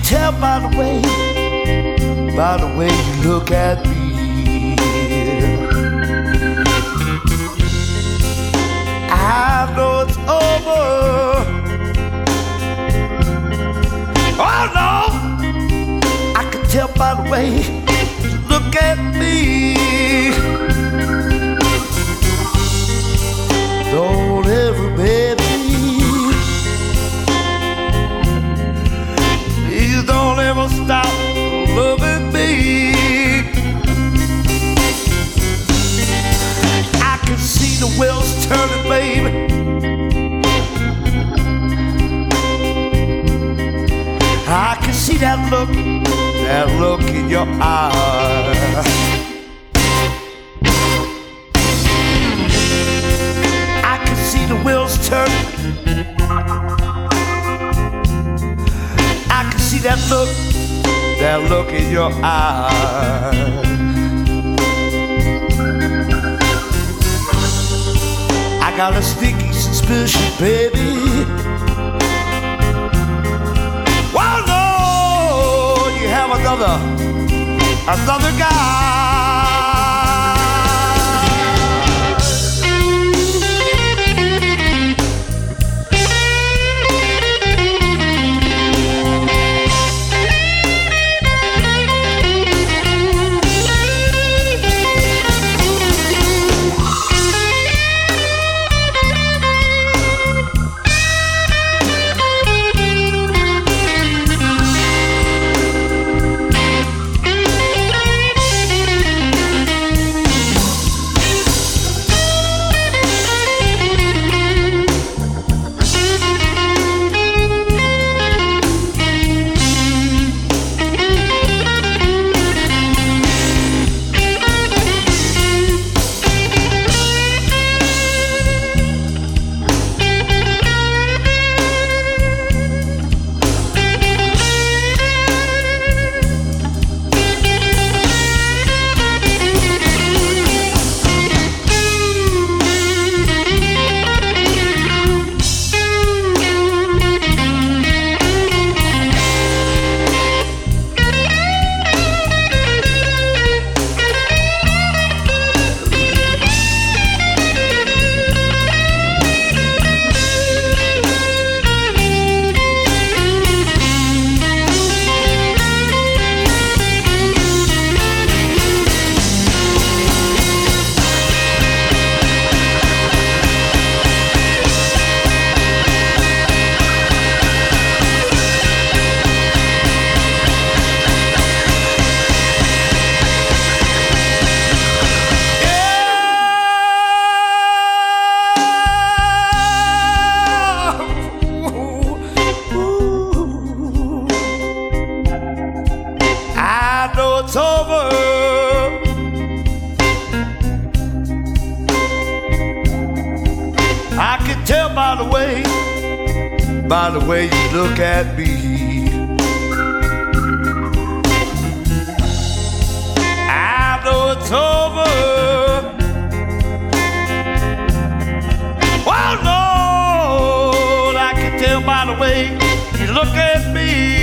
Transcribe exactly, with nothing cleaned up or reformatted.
tell by the way, by the way you look at me. I know it's over. Oh no, I can tell by the way you look at me. Don't ever, baby, please don't ever stop loving me. I can see the wheels turning, baby. I can see that look, that look in your eye. I can see the wheels turning. I can see that look, that look in your eye. I got a sneaky suspicion, baby. Well, no, you have another, another guy. I know it's over. I can tell by the way, by the way you look at me. I know it's over. Oh no, I can tell by the way you look at me.